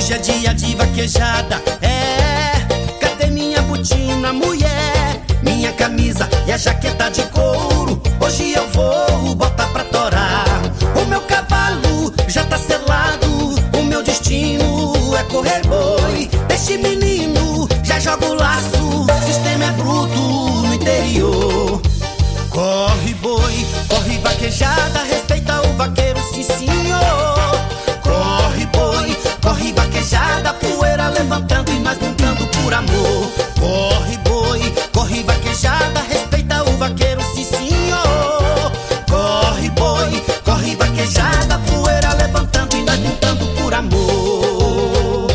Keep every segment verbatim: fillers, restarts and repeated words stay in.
Hoje é dia de vaquejada, é. Cadê minha botina, mulher? Minha camisa e a jaqueta de couro. Hoje eu vou botar pra torar. O meu cavalo já tá selado. O meu destino é correr boi. Deixe menino, já joga o laço. Sistema é bruto no interior. Corre boi, corre vaquejada. Respeita o vaqueiro, sim senhor. Corre boi, corre vaquejada. Poeira levantando e nós brincando por amor. Corre boi, corre vaquejada. Respeita o vaqueiro, sim senhor. Corre boi, corre vaquejada. Poeira levantando e nós brincando por amor.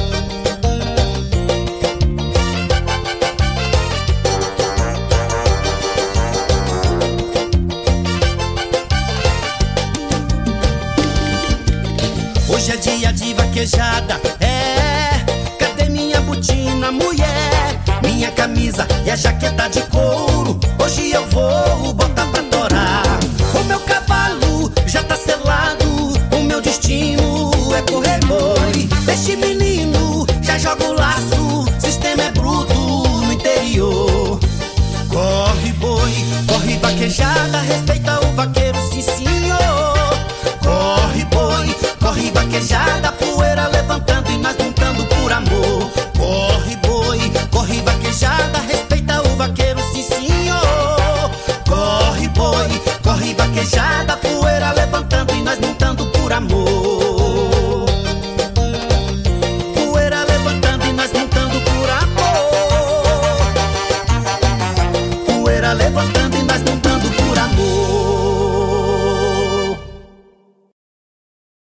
Hoje é dia de vaquejada, é. Cadê minha botina, mulher? Minha camisa e a jaqueta de couro. Hoje eu vou botar pra torar. O meu cavalo já tá selado. O meu destino é correr boi. Deixe menino, já joga o laço. Sistema é bruto no interior. Corre boi, corre vaquejada. Respeita o vaqueiro, sim senhor. Corre boi, corre vaquejada.